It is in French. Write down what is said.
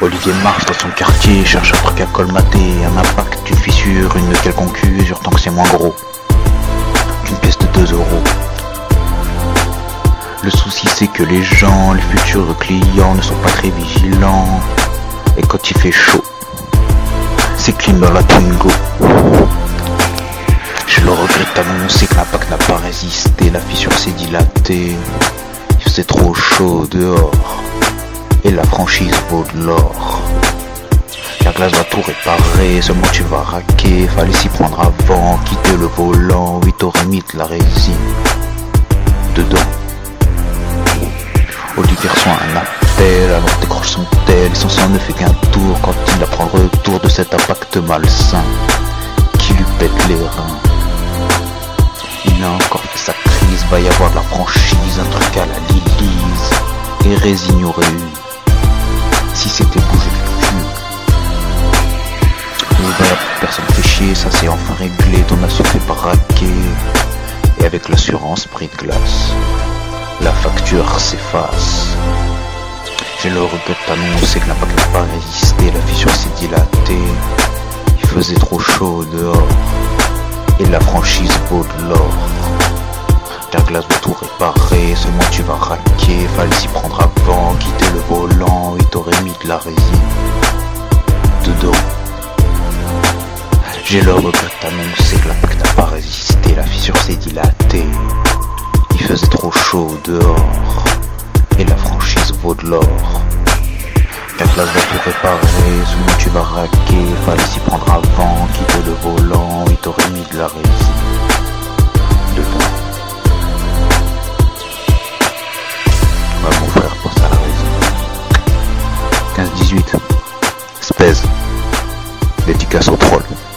Olivier marche dans son quartier, cherche un truc à colmater, un impact, une fissure, une quelconque usure, tant que c'est moins gros qu'une pièce de 2 euros. Le souci c'est que les gens, les futurs clients ne sont pas très vigilants. Et quand il fait chaud, c'est clean dans la Twingo. Je le regrette d'annoncer que l'impact n'a pas résisté, la fissure s'est dilatée. Il faisait trop chaud dehors, et la franchise vaut de l'or. La glace va tout réparer, seulement tu vas raquer. Fallait s'y prendre avant, quitter le volant. Oui, t'aurais mis de la résine dedans. Olivier reçoit un appel, alors décroche son tel. Et son sang ne fait qu'un tour quand il apprend le retour de cet impact malsain qui lui pète les reins. Il a encore fait sa crise, va y avoir de la franchise, un truc à la Lilise. Et résine y aurait eu, si c'était bougé le cul. Voilà, personne fait chier, ça c'est enfin réglé, ton assaut fait braquer. Et avec l'assurance prix de glace, la facture s'efface. J'ai le regret d'annoncer que l'impact n'a pas résisté, la fissure s'est dilatée. Il faisait trop chaud dehors, et la franchise vaut de l'or. La glace va tout réparer, seulement tu vas raquer. Fallait s'y prendre avant, quitter le volant. Il t'aurait mis de la résine dedans. J'ai le regret d'annoncer que l'impact n'a pas résisté, la fissure s'est dilatée. Il faisait trop chaud dehors, et la franchise vaut de l'or. La glace va tout réparer, seulement tu vas raquer. Fallait s'y prendre avant, quitter le volant. Il t'aurait mis de la résine dedans. Ouais, mon frère pense à la résine. 15-18, Spèze, dédicace au troll.